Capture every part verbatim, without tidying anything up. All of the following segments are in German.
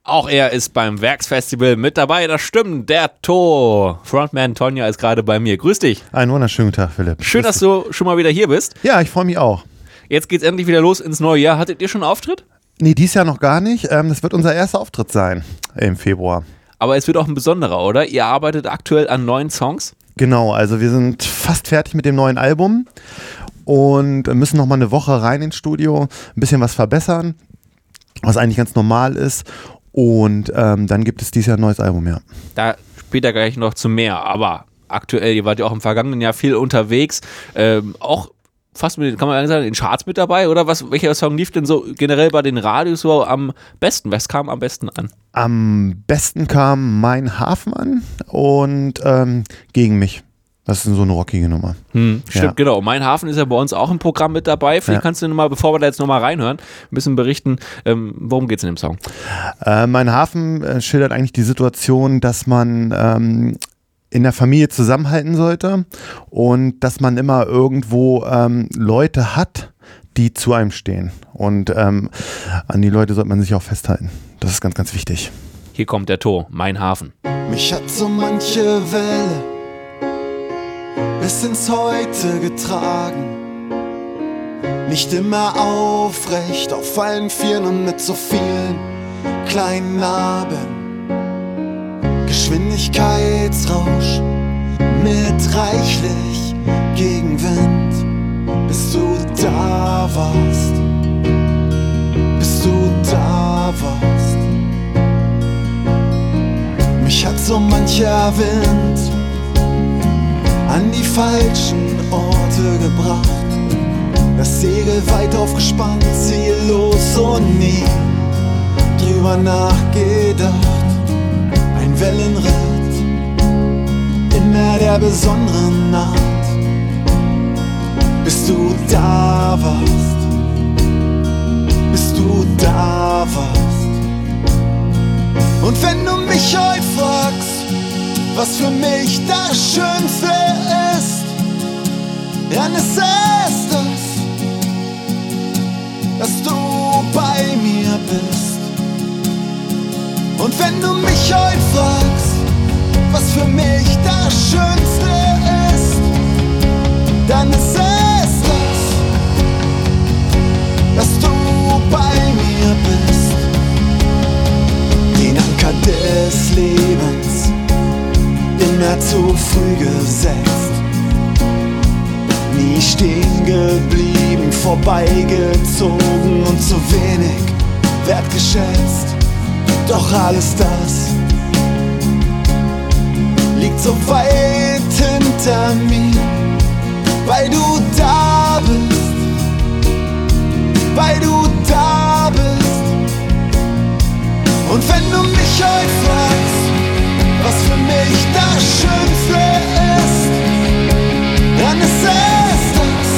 Auch er ist beim Werksfestival mit dabei, das stimmt, der To. Frontman Tonja ist gerade bei mir. Grüß dich. Einen wunderschönen Tag, Philipp. Schön, dass du schon mal wieder hier bist. Ja, ich freue mich auch. Jetzt geht's endlich wieder los ins neue Jahr. Hattet ihr schon einen Auftritt? Nee, dieses Jahr noch gar nicht. Ähm, das wird unser erster Auftritt sein im Februar. Aber es wird auch ein besonderer, oder? Ihr arbeitet aktuell an neuen Songs? Genau, also wir sind fast fertig mit dem neuen Album und müssen noch mal eine Woche rein ins Studio, ein bisschen was verbessern, was eigentlich ganz normal ist. Und ähm, dann gibt es dieses Jahr ein neues Album, ja. Da später gleich noch zu mehr, aber aktuell, ihr wart ja auch im vergangenen Jahr viel unterwegs, ähm, auch fast mit den, kann man sagen, in den Charts mit dabei, oder was? Welcher Song lief denn so generell bei den Radios so am besten? Was kam am besten an? Am besten kam Mein Hafen an und ähm, Gegen mich. Das ist so eine rockige Nummer. Hm, stimmt, ja. Genau. Mein Hafen ist ja bei uns auch im Programm mit dabei. Vielleicht ja. kannst du nochmal, bevor wir da jetzt nochmal reinhören, ein bisschen berichten, ähm, worum geht es in dem Song? Äh, Mein Hafen äh, schildert eigentlich die Situation, dass man ähm, in der Familie zusammenhalten sollte und dass man immer irgendwo ähm, Leute hat, die zu einem stehen. Und ähm, an die Leute sollte man sich auch festhalten. Das ist ganz, ganz wichtig. Hier kommt der To, Mein Hafen. Mich hat so manche Welle bis ins Heute getragen. Nicht immer aufrecht, auf allen Vieren und mit so vielen kleinen Narben. Geschwindigkeitsrausch mit reichlich Gegenwind. Bis du da warst, bis du da warst. Mich hat so mancher Wind an die falschen Orte gebracht. Das Segel weit aufgespannt, ziellos und nie drüber nachgedacht. Ein Wellenritt immer der besonderen Nacht. Bis du da warst, bis du da warst. Und wenn du mich heute fragst, was für mich das Schönste ist, dann ist es das, dass du bei mir bist. Und wenn du mich heute fragst, was für mich das Schönste ist, dann ist es das, dass du bei mir bist. Den Anker des Lebens immer zu früh gesetzt, nie stehen geblieben, vorbeigezogen und zu wenig wertgeschätzt. Doch alles das liegt so weit hinter mir, weil du da bist, weil du da bist. Und wenn du mich heute fragst, was für mich das Schönste ist, dann ist es das,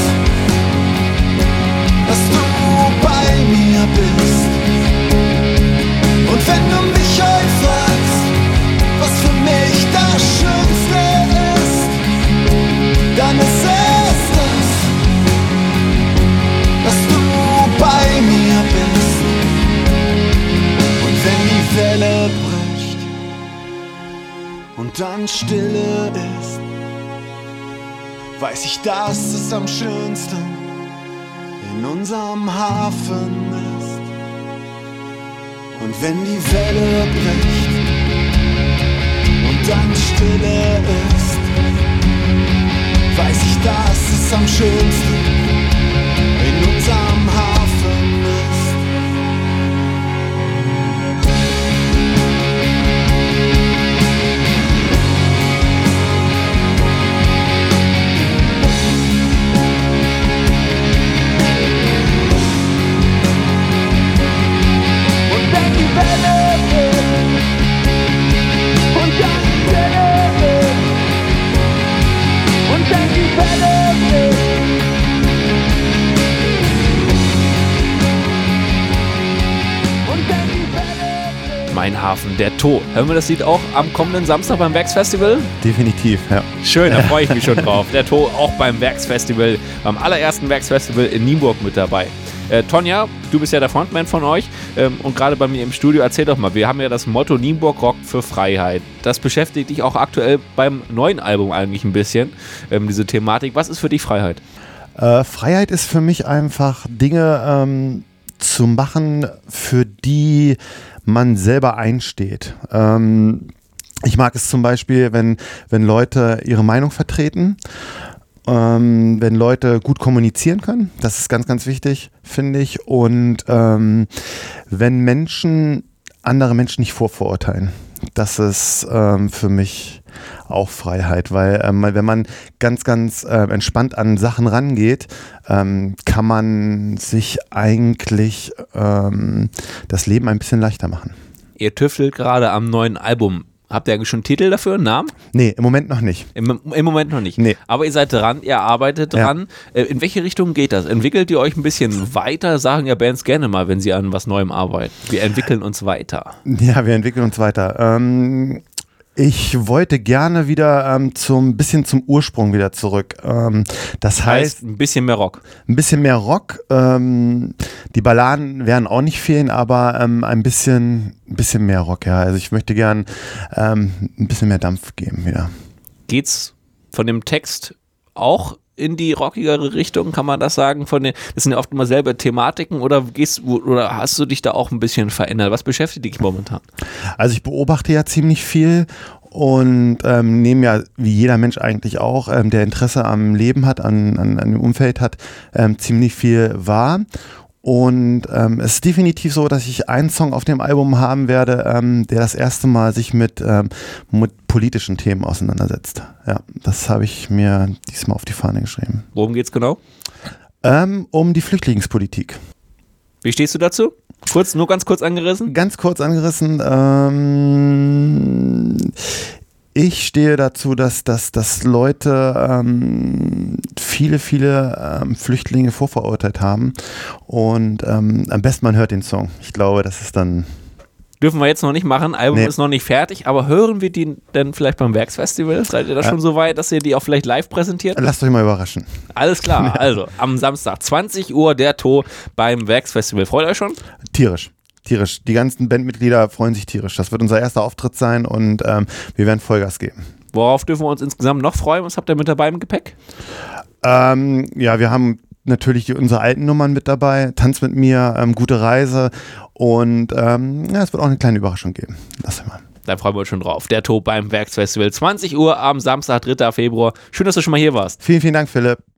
dass du bei mir bist. Und wenn du mich heute fragst, was für mich das Schönste ist, dann ist es das, dass du bei mir bist. Und wenn die Welle bricht und dann Stille ist, weiß ich, dass es am schönsten in unserem Hafen ist. Und wenn die Welle bricht und dann Stille ist, weiß ich, dass es am schönsten in unserem Hafen ist. Mein Hafen, der To. Hören wir das Lied auch am kommenden Samstag beim Werksfestival? Definitiv, ja. Schön, da freue ich mich schon drauf. Der To auch beim Werksfestival, beim allerersten Werksfestival in Nienburg mit dabei. Äh, Tonja, du bist ja der Frontman von euch ähm, und gerade bei mir im Studio, erzähl doch mal, wir haben ja das Motto Nienburg rockt für Freiheit. Das beschäftigt dich auch aktuell beim neuen Album eigentlich ein bisschen, ähm, diese Thematik. Was ist für dich Freiheit? Äh, Freiheit ist für mich einfach Dinge ähm, zu machen, für die man selber einsteht. Ähm, ich mag es zum Beispiel, wenn, wenn Leute ihre Meinung vertreten, ähm, wenn Leute gut kommunizieren können. Das ist ganz, ganz wichtig, finde ich. Und ähm, wenn Menschen andere Menschen nicht vorverurteilen. Das ist ähm, für mich auch Freiheit, weil ähm, wenn man ganz, ganz äh, entspannt an Sachen rangeht, ähm, kann man sich eigentlich ähm, das Leben ein bisschen leichter machen. Ihr tüftelt gerade am neuen Album. Habt ihr eigentlich schon einen Titel dafür, einen Namen? Nee, im Moment noch nicht. Im, im Moment noch nicht. Nee. Aber ihr seid dran, ihr arbeitet dran. Ja. In welche Richtung geht das? Entwickelt ihr euch ein bisschen weiter? Sagen ja Bands gerne mal, wenn sie an was Neuem arbeiten. Wir entwickeln uns weiter. Ja, wir entwickeln uns weiter. Ähm, ich wollte gerne wieder ähm, zum bisschen zum Ursprung wieder zurück. Ähm, das heißt, heißt ein bisschen mehr Rock. Ein bisschen mehr Rock. Ähm, die Balladen werden auch nicht fehlen, aber ähm, ein bisschen, ein bisschen mehr Rock. Ja, also ich möchte gern ähm, ein bisschen mehr Dampf geben wieder. Geht's von dem Text auch in die rockigere Richtung, kann man das sagen? Von den, das sind ja oft immer selbe Thematiken oder gehst oder hast du dich da auch ein bisschen verändert? Was beschäftigt dich momentan? Also ich beobachte ja ziemlich viel und ähm, nehme ja, wie jeder Mensch eigentlich auch, ähm, der Interesse am Leben hat, an, an, an dem Umfeld hat, ähm, ziemlich viel wahr. Und ähm, es ist definitiv so, dass ich einen Song auf dem Album haben werde, ähm, der das erste Mal sich mit, ähm, mit politischen Themen auseinandersetzt. Ja, das habe ich mir diesmal auf die Fahne geschrieben. Worum geht's genau? Ähm, um die Flüchtlingspolitik. Wie stehst du dazu? Kurz, nur ganz kurz angerissen? Ganz kurz angerissen. Ähm, ich stehe dazu, dass, dass, dass Leute ähm, viele, viele ähm, Flüchtlinge vorverurteilt haben. Und ähm, am besten man hört den Song. Ich glaube, das ist dann... Dürfen wir jetzt noch nicht machen. Album Nee. ist noch nicht fertig, aber hören wir die denn vielleicht beim Werksfestival? Seid ihr da Ja. schon so weit, dass ihr die auch vielleicht live präsentiert? Lasst euch mal überraschen. Alles klar. Also, am Samstag, zwanzig Uhr, der To beim Werksfestival. Freut euch schon? Tierisch. Tierisch. Die ganzen Bandmitglieder freuen sich tierisch. Das wird unser erster Auftritt sein und ähm, wir werden Vollgas geben. Worauf dürfen wir uns insgesamt noch freuen? Was habt ihr mit dabei im Gepäck? Ähm, ja, wir haben natürlich die, unsere alten Nummern mit dabei. Tanz mit mir, ähm, gute Reise und ähm, ja, es wird auch eine kleine Überraschung geben. Lass mal. Da freuen wir uns schon drauf. Der To beim Werksfestival. zwanzig Uhr am Samstag, dritter Februar. Schön, dass du schon mal hier warst. Vielen, vielen Dank, Philipp.